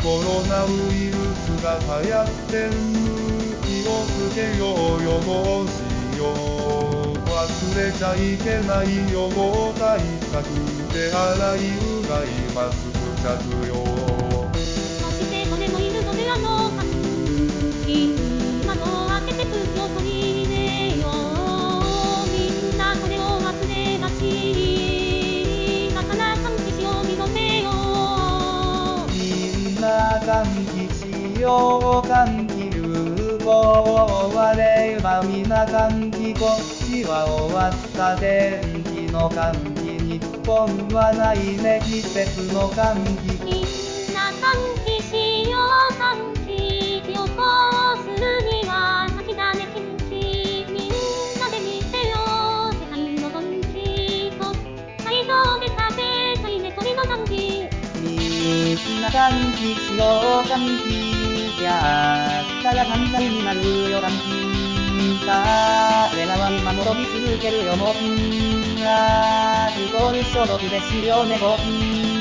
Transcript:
コロナウイルスが流行ってる。気をつけよう予防しよう。忘れちゃいけない予防対策。手洗い、うがい、マスク着用。 そして子もいるので換気窓を開けて空気を取り入れよう。みんなそれを忘れがちだから換気しよう広めよう。 みんな換気しよう換気流行終われば皆換気こっちは終わった電気の換気日本はないね季節の換気みんな換気しよう換気予防するには先だね禁止みんなで見せよう世界のドンキと会場で食べたいね鳥の換気みんな換気しよう換気やったら犯罪になるよ換気さあれらは今も飛び続けるよもんアルコール消毒でしようねごん